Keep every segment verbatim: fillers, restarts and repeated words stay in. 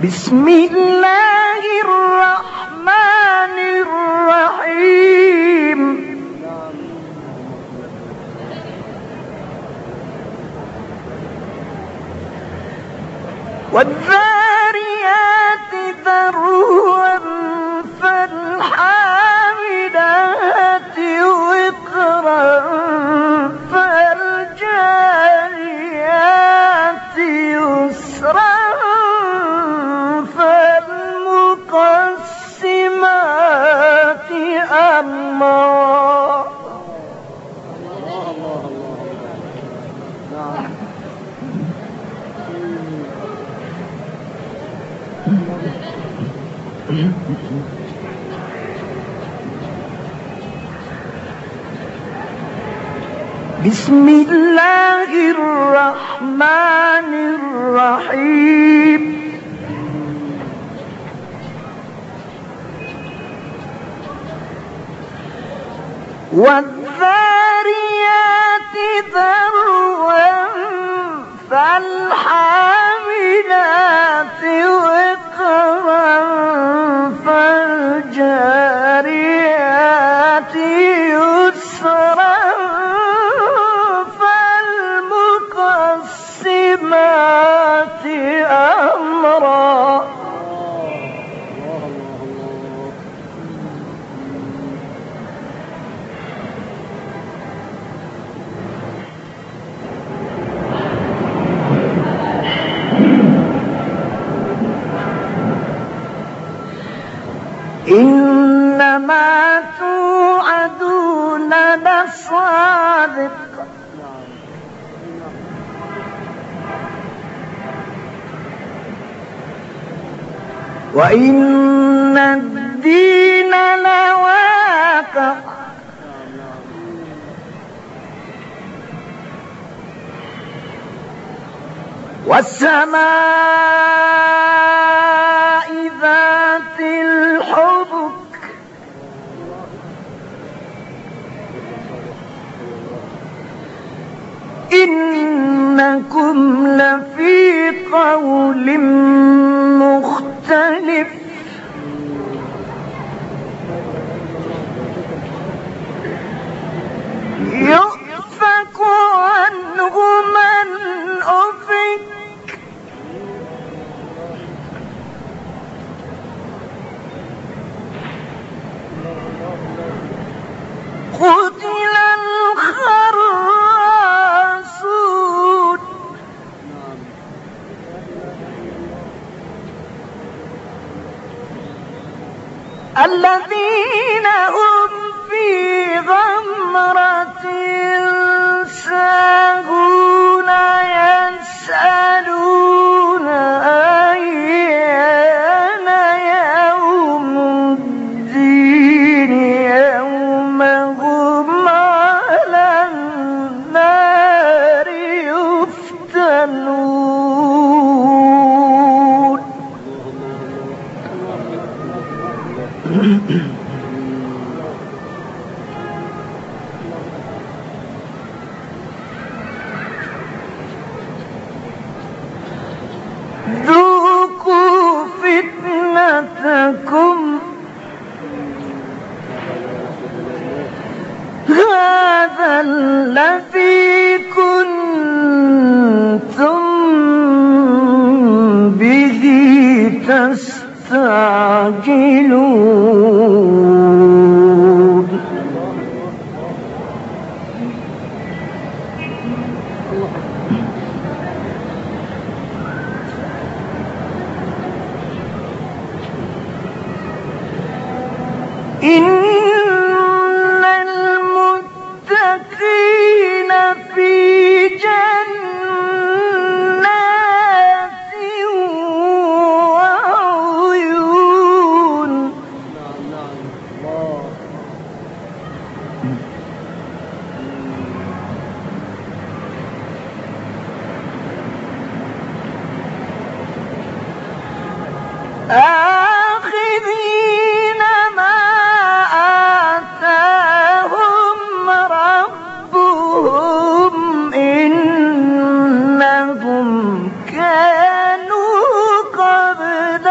بسم الله الرحمن الرحيم والذاريات ذروا فالحاملات وقرا فالجاريات يسرا فالمقسمات أمرا. بسم الله الرحمن الرحيم والذاريات ذروا فالحاملات وقرا فالجاريات يسرا فالمقسمات أمرا. إنما توعدون لصادق وإن الدين لواقع. والسماء ذات الحبك إنكم لفي قول مختلف يؤفك عنه من أفك قتل الخراصون الذين هم في غمرة ساهون يسألون أيان يوم الدين يوم هم على النار يفتنون. ذوقوا فتنتكم هذا الذي كنتم به تستعجلون. إن المتقين في جنات وعيون آخذين ما آتاهم ربهم إنهم كانوا قبل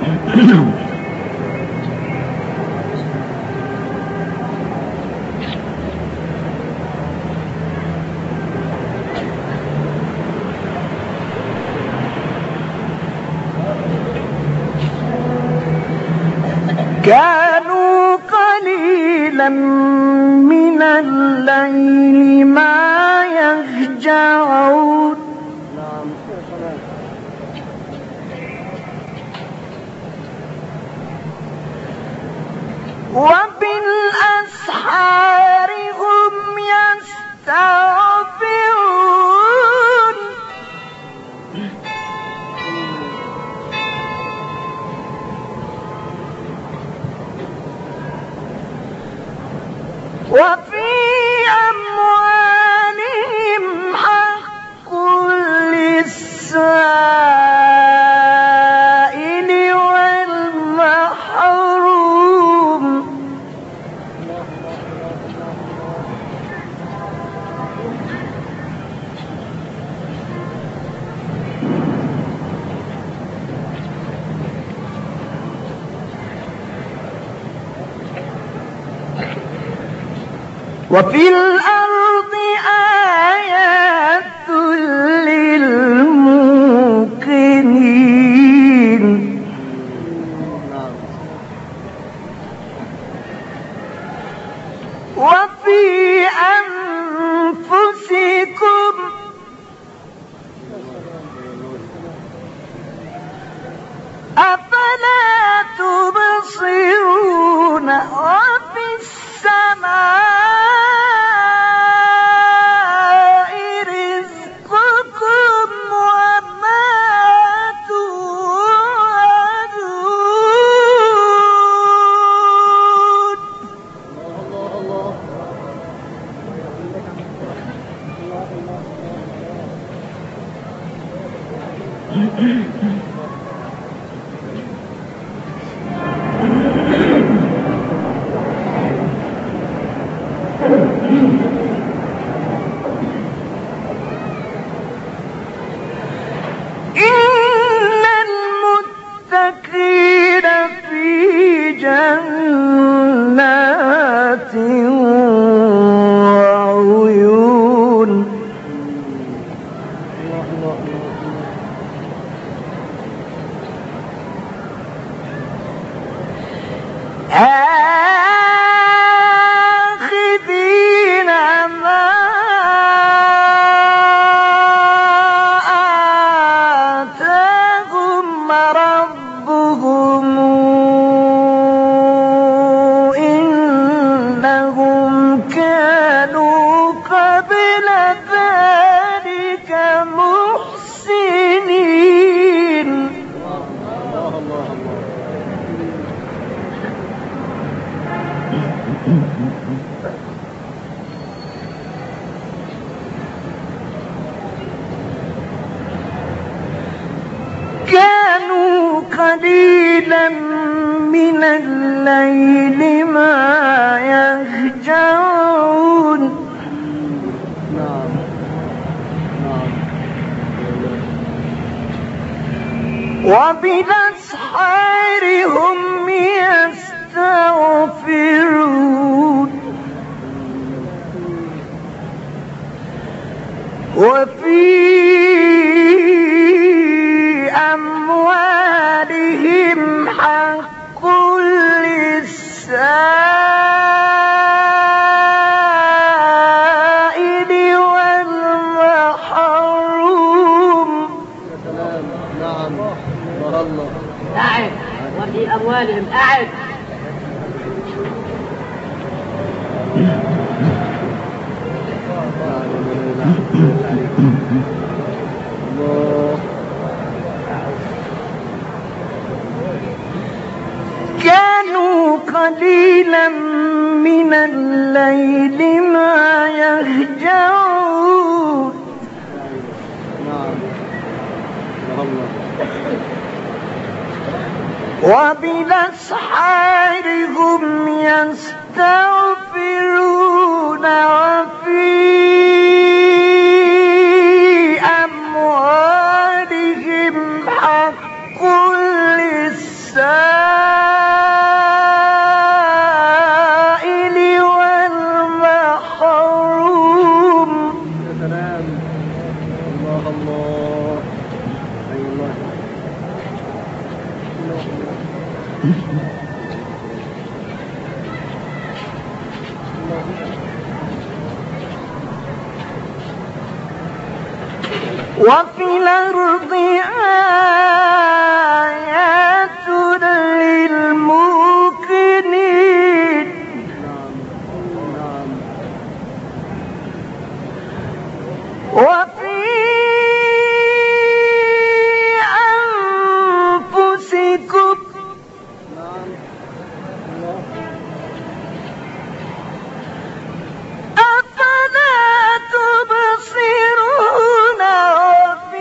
كانوا قليلا من الليل ما يهجعون وبالأسحار هم يستغفرون وفي أموالهم حق للسائل والمحروم وفي الأرض آيات للموقنين وفي أنفسكم أفلا تبصرون وفي السماء إن المتقين في جنات وعيون آخذين ما آتاهم ربهم إنهم كانوا قبل ذلك محسنين كانوا قليلا من الليل ما يهجعون وبالأسحار هم يستغفرون وفي أموالهم حق للسائل والمحروم نعم الله أعد وفي أموالهم أعد كانوا قليلا من الليل ما يهجعون وبالأسحار هم يستغفرون وفي أموالهم حق للسائل وفي الأرض آيات للموقنين وفي أنفسكم أفلا تبصرون وفي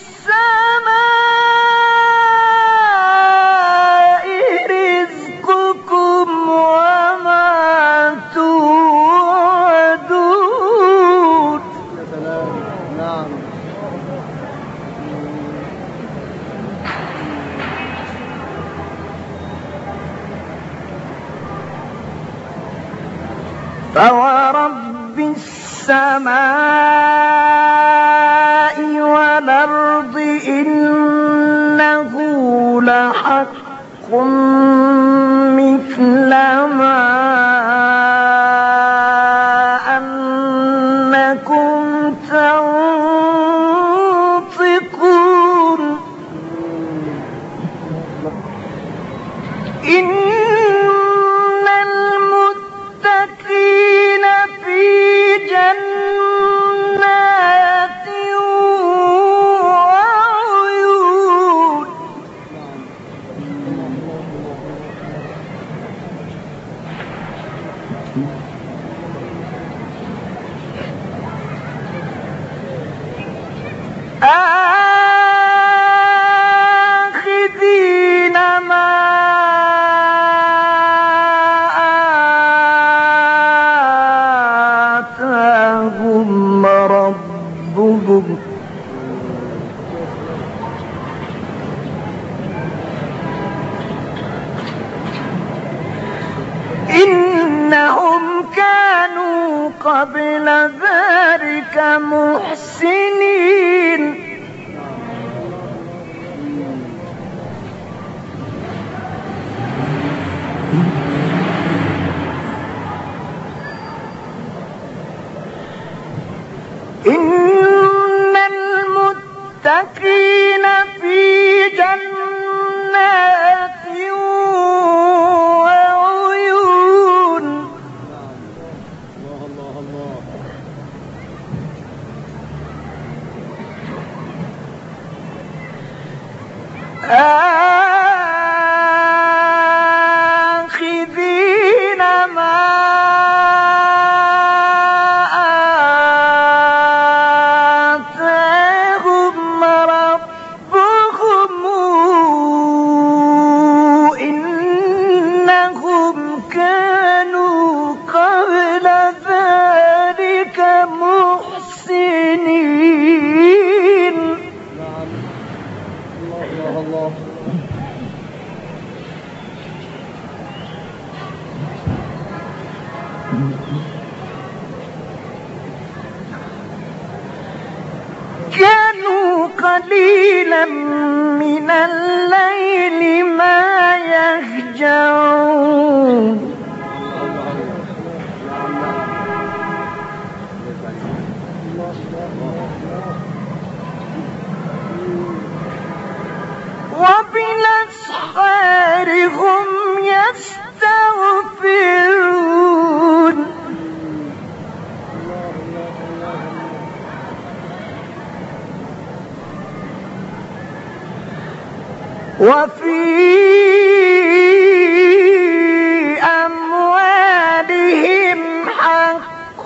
السماء رزقكم وما توعدون. يا سلام. نعم. فورب السماء والأرض إنه لحق مثل ما أنكم تنطقون. إن المتقين في جنات وعيون. آخذين ما آتاهم ربهم إنهم كانوا قبل ذلك محسنين. إن المتقين في جنات وعيون. الله الله الله. آخذين ما آتاهم ربهم إنهم كانوا قبل ذلك محسنين. نعم. الله الله الله. كانوا قليلا من الليل ما يهجعون وبالأسحار هم يستغفرون. وفي أموالهم حق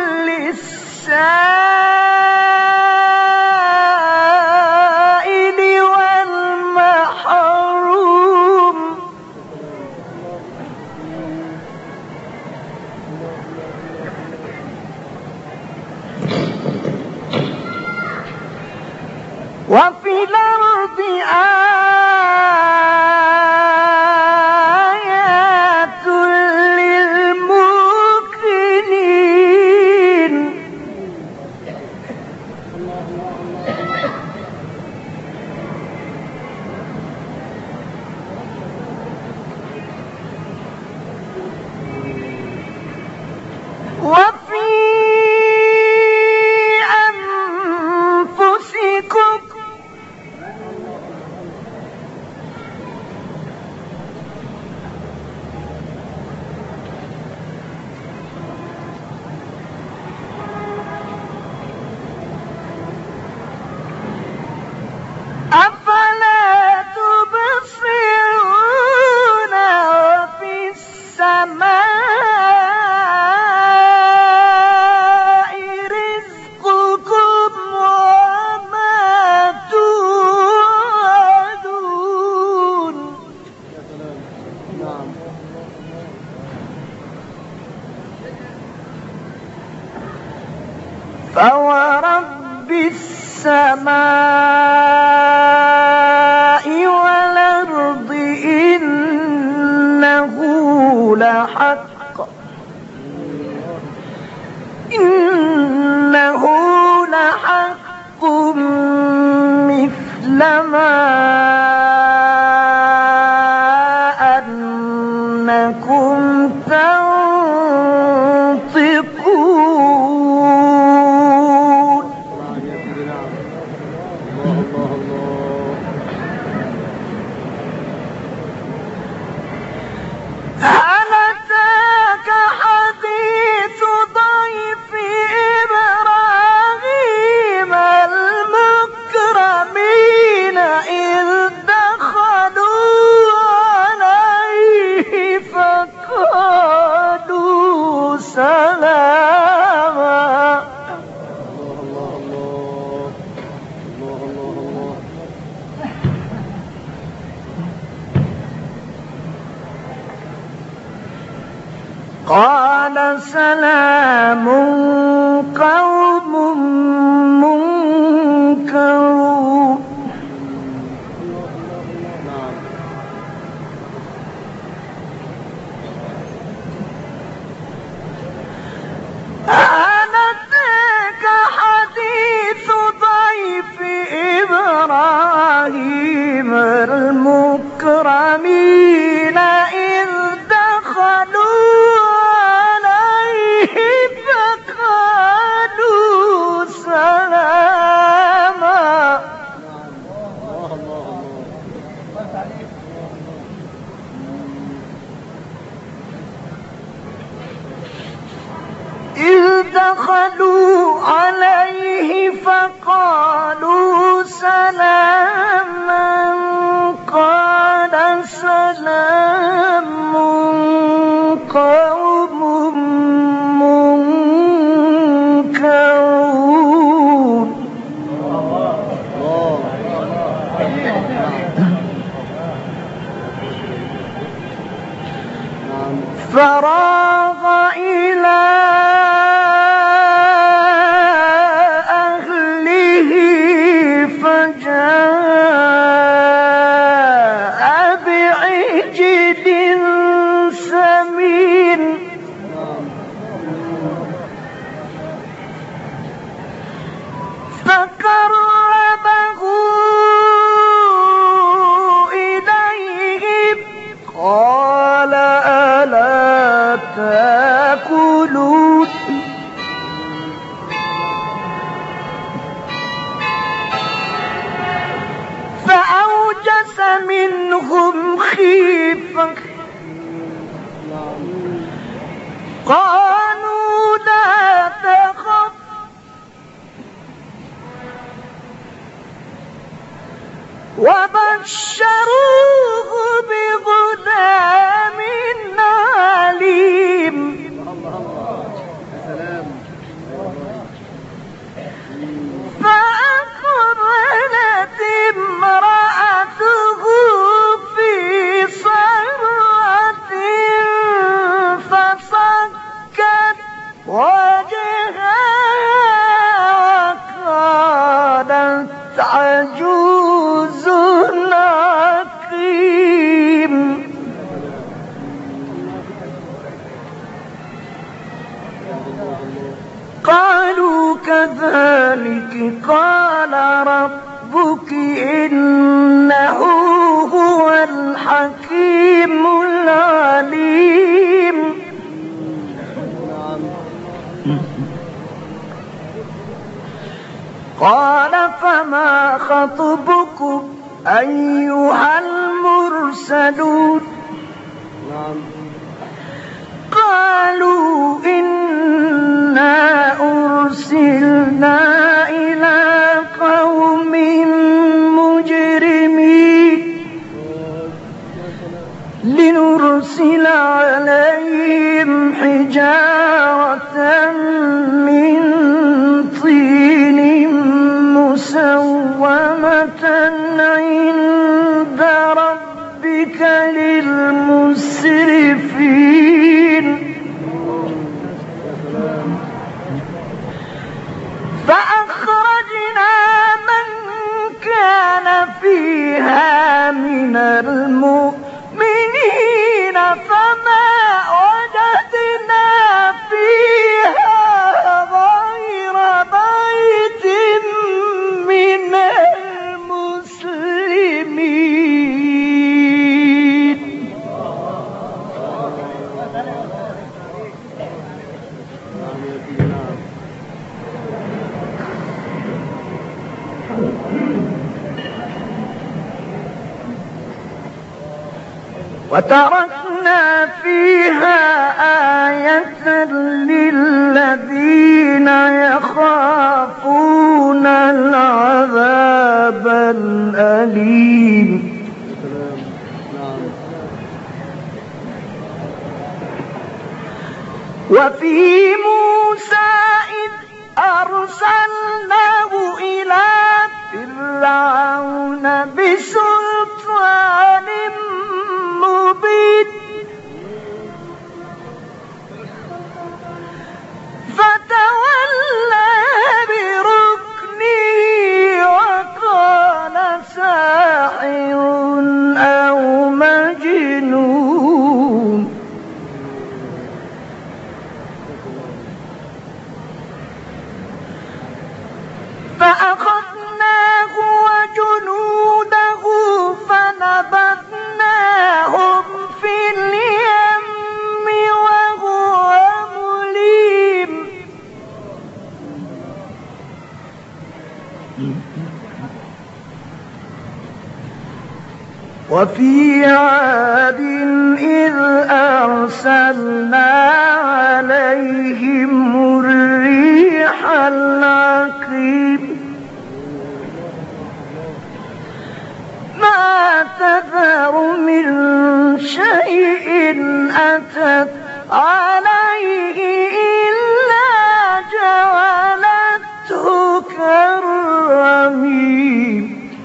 للسائل والمحروم. وفي الأرض السماء والأرض إنه لحق إنه لحق مثل ما أنكم تنطقون. هل أتاك حديث ضيف إبراهيم المكرمين إذ دخلوا عليه فقالوا سلاما. قال سلام قوم منكرون. هل أتاك حديث ضيف إبراهيم المكرمين إذ دخلوا عليه فقالوا سلاما. إذ دخلوا عليه فقالوا سلاما قال سلام قوم منكرون. فراغ إلى أهله فجاء بعجل سمين فقربه إليهم قال ألا تأكلون. فأوجس منهم خيفة قالوا لا تخف وبشروه بغلام عليم. فأقبلت امرأته في صرة فصكت وجهها وقالت عجوز عقيم. قالوا كذلك قال ربك إنه هو الحكيم العليم. قال فما خطبكم أيها المرسلون. قالوا إنا أرسلنا إلى قوم مجرمين لنرسل عليهم حجارة من طين مسومة عند ربك للمسرفين. فأخرجنا من كان فيها من المؤمنين فما وجدنا فيها غير بيت من المسلمين. وتركنا فيها آية للذين يخافون العذاب الأليم. وفي موسى إذ أرسلناه إلى فرعون بسلطان مبين فتولى بركنه وقال ساحر أو مجنون. فأخذناه وجنوده فنبذناهم في اليم وهو مليم. وفي عاد إذ أرسلنا عليهم الريح العقيم ما تذر من شيء أتت عليه إلا جعلته كالرميم.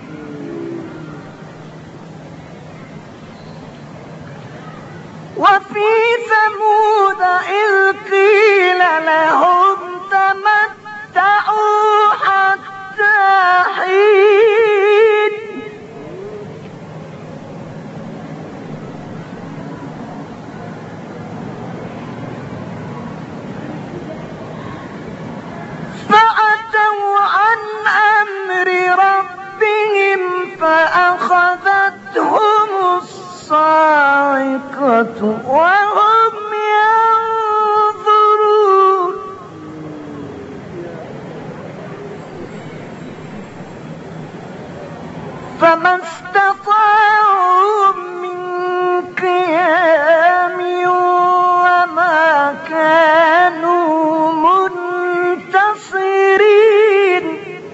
وفي ثمود إذ قيل لهم تمتعوا حتى حين فأتوا عن أمر ربهم فأخذتهم الصاعقة وهم ينظرون. فما استطاعوا من قيام وما كانوا منتصرين.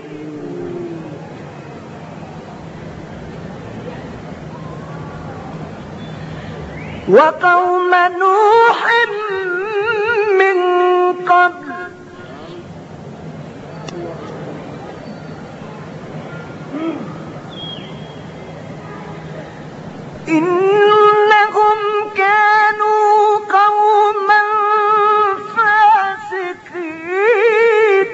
وقوم نوح من قبل إنهم كانوا قوما فاسقين.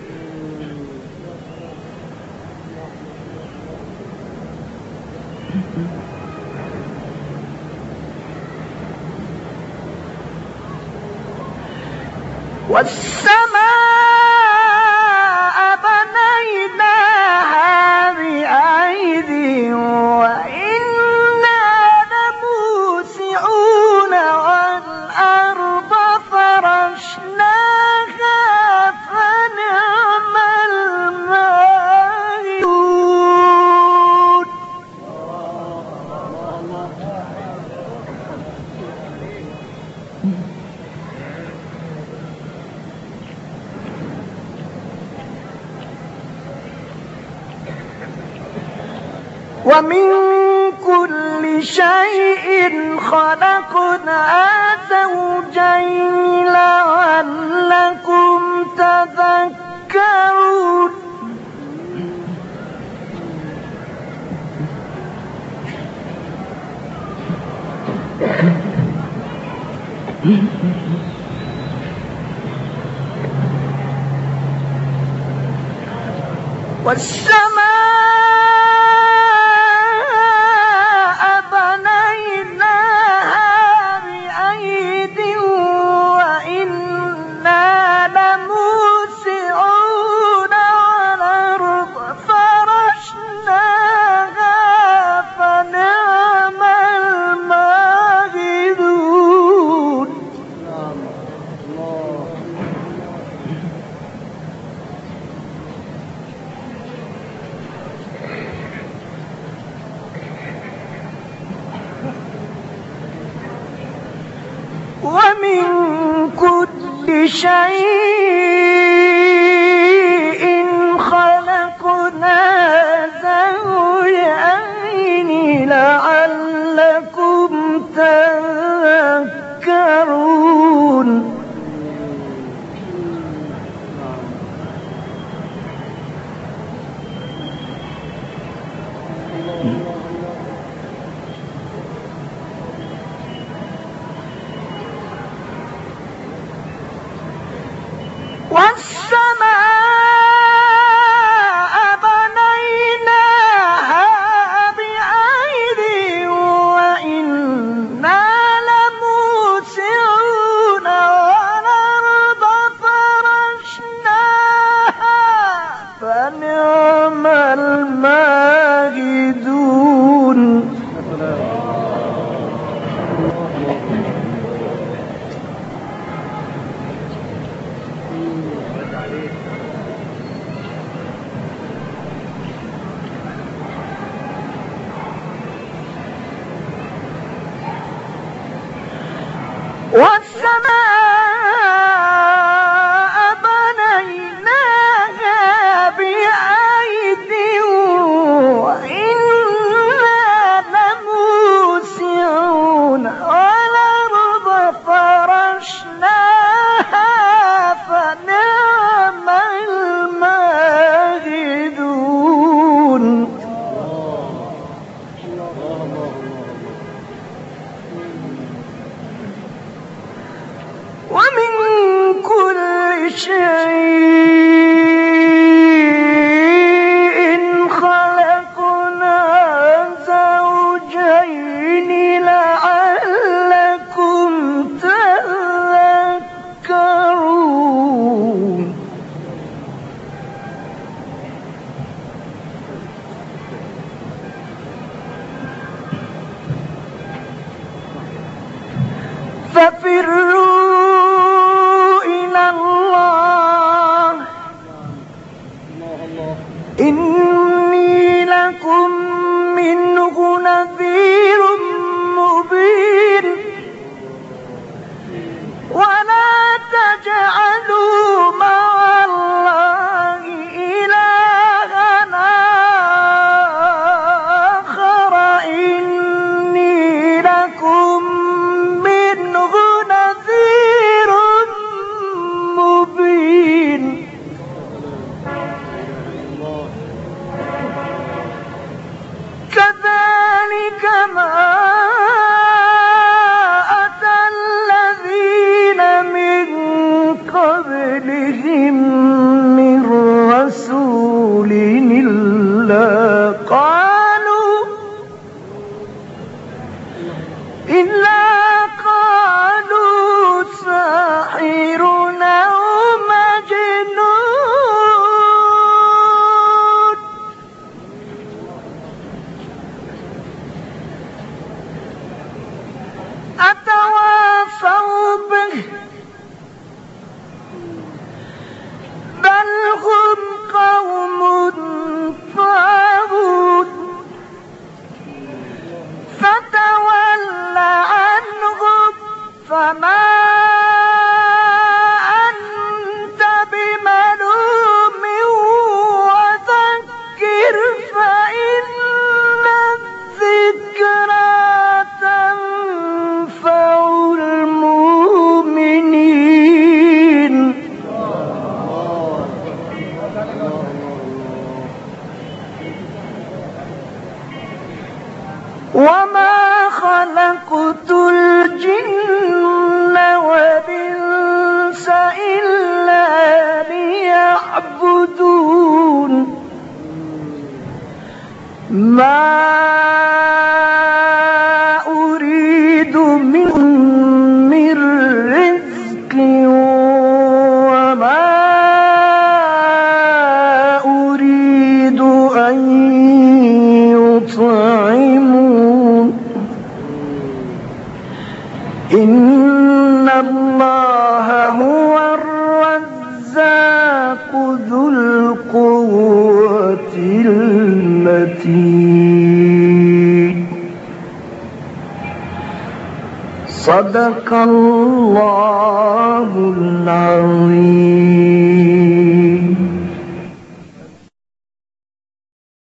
والسماء بنيناها بأيد وإنا لموسعون والأرض فرشناها فنعم الماهدون. ومن كل شيء خلقنا زوجين لعلكم تذكرون. والسماء ومن كل شيء خلقنا زوجين لعلكم تذكرون والسماء بنيناها بأيد وإنا لموسعون والأرض فرشناها فنعم الماهدون والسماء بنيناها بأيد وإنا لموسعون والأرض فرشناها فنعم الماهدون ومن كل شيء خلقنا زوجين لعلكم تذكرون ففروا إلى الله إني لكم منه نذير مبين ولا تجعلوا مع الله إلها آخر إني لكم منه نذير مبين كذلك ما أتى الذين من قبلهم من رسول إلا قالوا إلا قالوا ساحر أو مجنون أتواصوا به بل هم قوم طاغون فتول عنهم فما أنت بملوم وذكر فإن الذكرى تنفع المؤمنين وما خلقت الجن والإنس إلا ليعبدون ما أريد منهم من رزق وما أريد أن يطعمون إن الله هو الرزاق ذو القوة المتين صدق الله العظيم.